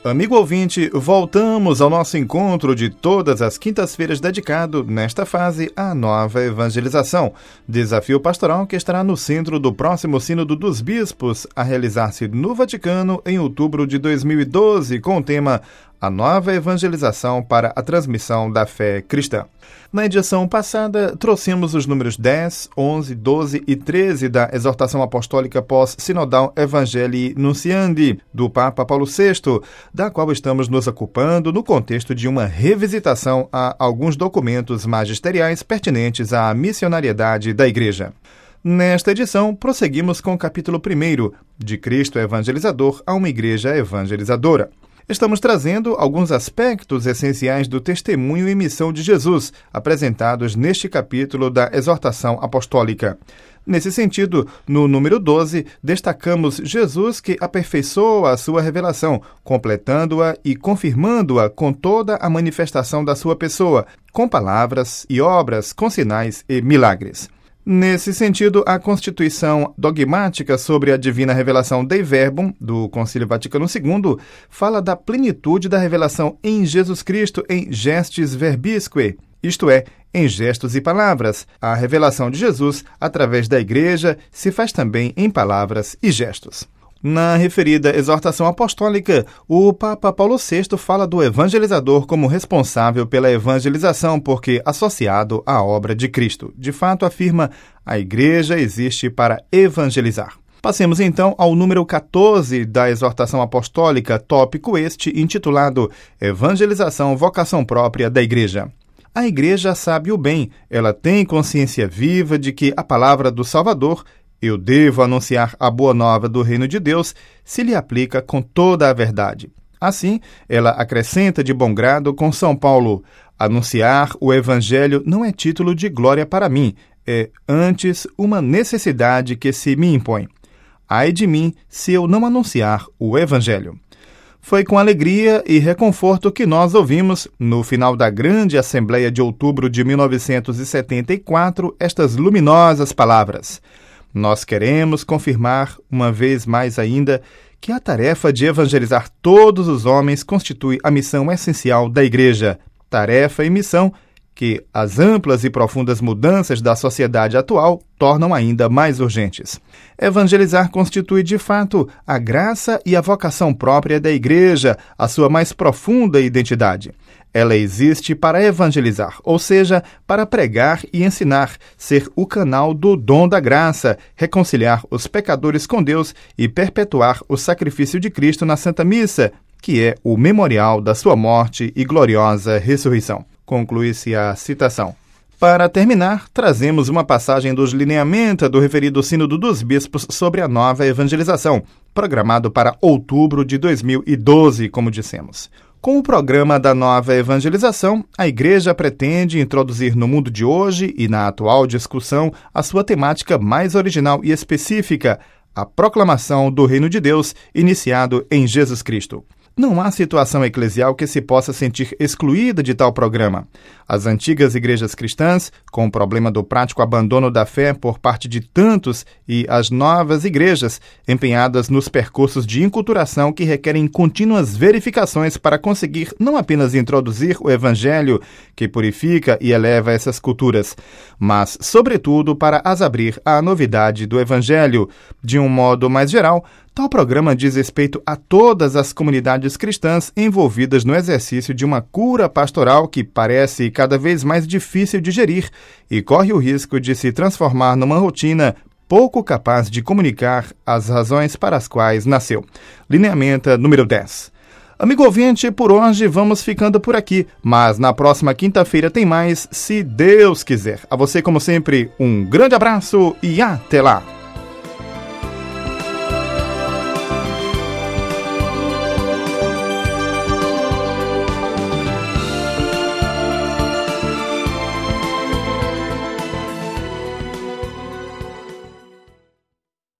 Amigo ouvinte, voltamos ao nosso encontro de todas as quintas-feiras dedicado, nesta fase, à nova evangelização. Desafio pastoral que estará no centro do próximo Sínodo dos Bispos, a realizar-se no Vaticano em outubro de 2012, com o tema A Nova Evangelização para a Transmissão da Fé Cristã. Na edição passada, trouxemos os números 10, 11, 12 e 13 da exortação apostólica pós-sinodal Evangelii Nunciandi, do Papa Paulo VI, da qual estamos nos ocupando no contexto de uma revisitação a alguns documentos magisteriais pertinentes à missionariedade da Igreja. Nesta edição, prosseguimos com o capítulo 1, de Cristo Evangelizador a uma Igreja Evangelizadora. Estamos trazendo alguns aspectos essenciais do testemunho e missão de Jesus, apresentados neste capítulo da exortação apostólica. Nesse sentido, no número 12, destacamos Jesus que aperfeiçoa a sua revelação, completando-a e confirmando-a com toda a manifestação da sua pessoa, com palavras e obras, com sinais e milagres. Nesse sentido, a Constituição Dogmática sobre a Divina Revelação Dei Verbum, do Concílio Vaticano II, fala da plenitude da revelação em Jesus Cristo em gestis verbisque, isto é, em gestos e palavras. A revelação de Jesus, através da Igreja, se faz também em palavras e gestos. Na referida exortação apostólica, o Papa Paulo VI fala do evangelizador como responsável pela evangelização, porque associado à obra de Cristo. De fato, afirma, a Igreja existe para evangelizar. Passemos então ao número 14 da exortação apostólica, tópico este intitulado Evangelização, vocação própria da Igreja. A Igreja sabe o bem, ela tem consciência viva de que a palavra do Salvador, eu devo anunciar a boa nova do reino de Deus, se lhe aplica com toda a verdade. Assim, ela acrescenta de bom grado com São Paulo, anunciar o Evangelho não é título de glória para mim, é antes uma necessidade que se me impõe. Ai de mim se eu não anunciar o Evangelho. Foi com alegria e reconforto que nós ouvimos, no final da grande Assembleia de outubro de 1974, estas luminosas palavras. Nós queremos confirmar, uma vez mais ainda, que a tarefa de evangelizar todos os homens constitui a missão essencial da Igreja, tarefa e missão que as amplas e profundas mudanças da sociedade atual tornam ainda mais urgentes. Evangelizar constitui, de fato, a graça e a vocação própria da Igreja, a sua mais profunda identidade. Ela existe para evangelizar, ou seja, para pregar e ensinar, ser o canal do dom da graça, reconciliar os pecadores com Deus e perpetuar o sacrifício de Cristo na Santa Missa, que é o memorial da sua morte e gloriosa ressurreição. Conclui-se a citação. Para terminar, trazemos uma passagem dos lineamenta do referido Sínodo dos Bispos sobre a nova evangelização, programado para outubro de 2012, como dissemos. Com o programa da nova evangelização, a Igreja pretende introduzir no mundo de hoje e na atual discussão a sua temática mais original e específica, a proclamação do Reino de Deus, iniciado em Jesus Cristo. Não há situação eclesial que se possa sentir excluída de tal programa. As antigas igrejas cristãs, com o problema do prático abandono da fé por parte de tantos, e as novas igrejas, empenhadas nos percursos de inculturação que requerem contínuas verificações para conseguir não apenas introduzir o Evangelho, que purifica e eleva essas culturas, mas, sobretudo, para as abrir à novidade do Evangelho. De um modo mais geral, tal programa diz respeito a todas as comunidades cristãs envolvidas no exercício de uma cura pastoral que parece cada vez mais difícil de gerir e corre o risco de se transformar numa rotina pouco capaz de comunicar as razões para as quais nasceu. Lineamenta número 10. Amigo ouvinte, por hoje vamos ficando por aqui, mas na próxima quinta-feira tem mais, se Deus quiser. A você, como sempre, um grande abraço e até lá!